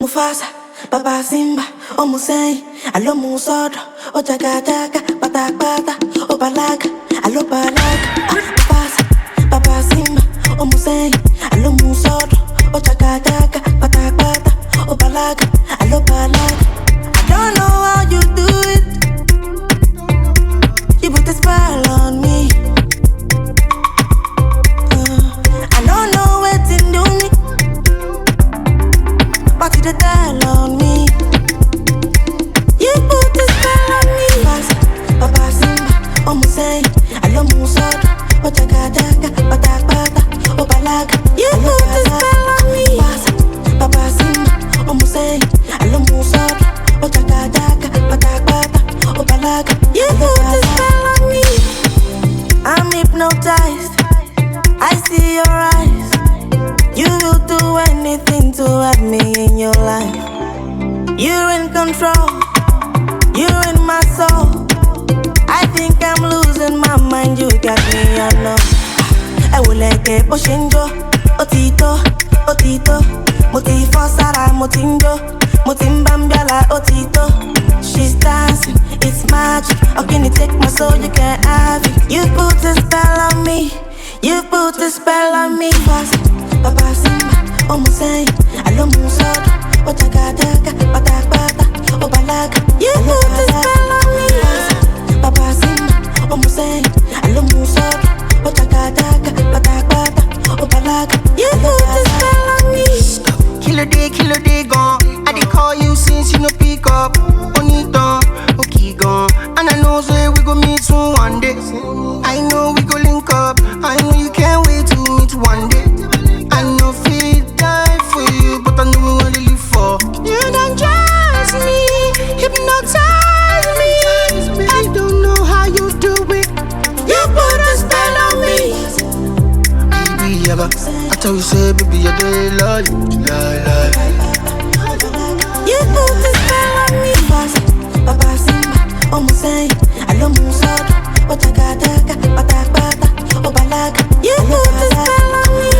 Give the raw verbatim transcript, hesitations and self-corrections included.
Mufasa, Baba Simba, O Musei, Alo Musodo, O Jaga Jaga, Bata Bata, O Balaga, Alo Balaga, Mufasa, Baba Simba, O Musei, Alo Musodo, O Jaga Jaga, Bata Bata, O Balaga, Alo Balaga. I don't know how you do it. You put a spell on me. Uh, I don't know where to do me. But you the tell on me. You put a spell on me. Basa, Baba Simba, O Musei, Alo Musodo, O Jaga Jaga, Bata Bata, O Balaga. You put a spell on me. Basa, Baba Simba, O Musei, Alo Musodo, O Jaga Jaga, Bata Bata, O Balaga. You put a spell on me. I'm hypnotized. I see your eyes. You will do anything to have me in your life. You're in control. You're in my soul. I think I'm losing my mind. You got me, I know. I will let it poshinjo. Otito, otito. Motifo sara motinjo. Motimbambiala otito. She's dancing, it's magic. How can you take my soul? You can't have it. You put a spell on me. You put a spell on me. Basa, Baba Simba, O Musei, Alo Musodo, O Jaga Jaga, Bata Bata, O Balaga. You put a spell on me. Basa, Baba Simba, O Musei, Alo Musodo, O Jaga Jaga, Bata Bata, O Balaga. You put a spell on me. Killer day, killer day gone. I did call you since you no pick up. Bonito, okay gone. And I know say we go meet soon one day. I know we go link up. I know you can't wait to meet one day. I know feel die for you, but I know we wanna live for. You don't trust me, hypnotize me. I don't know how you do it. You put a spell on me. Baby, ever I tell you say, baby, I do love you, lie, lie. You put a spell on me. Basa, Baba Simba, O Musei, Alo Musodo, O Jaga Jaga, Bata Bata, O Balaga. You put a spell on me.